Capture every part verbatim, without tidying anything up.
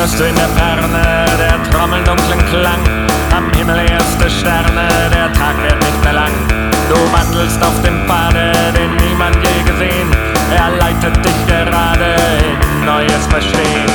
Hörst du in der Ferne der Trommeln dunklen Klang? Am Himmel erste Sterne, der Tag wird nicht mehr lang. Du wandelst auf dem Pfade, den niemand je gesehen. Er leitet dich gerade in neues Verstehen.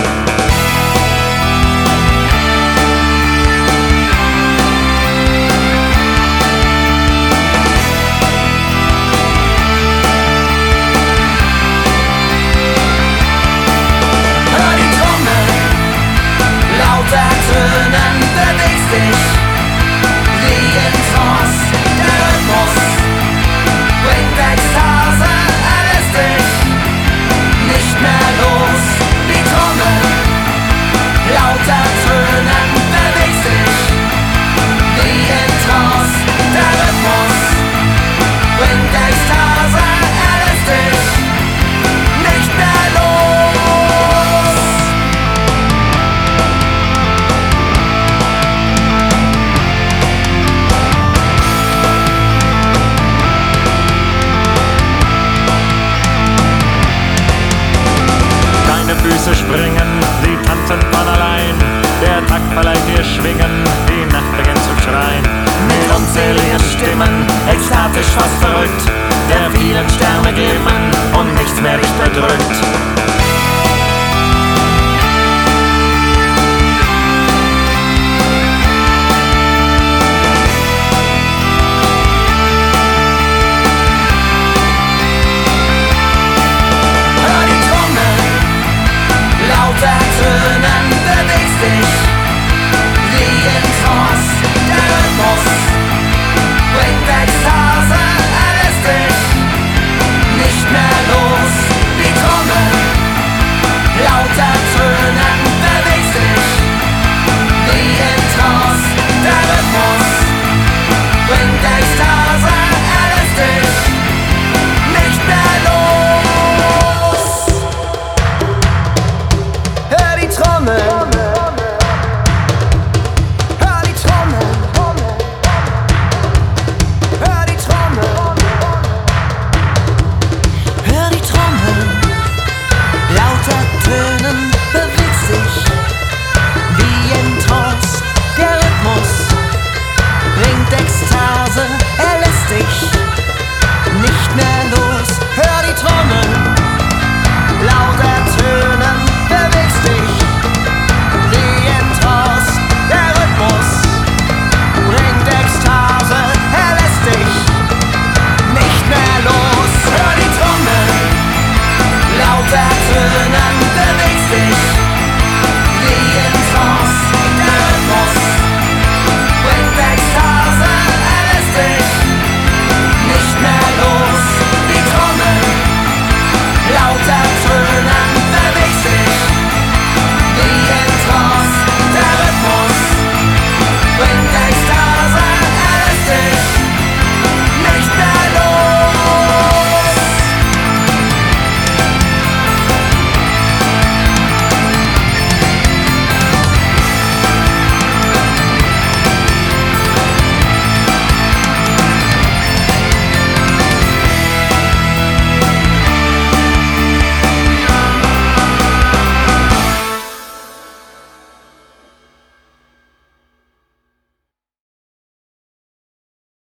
Füße springen, sie tanzen von allein. Der Takt verleiht ihr Schwingen, die Nacht beginnt zu schreien. Mit unzähligen Stimmen, ekstatisch fast verrückt, der vielen Sterne glimmen und nichts mehr dich bedrückt.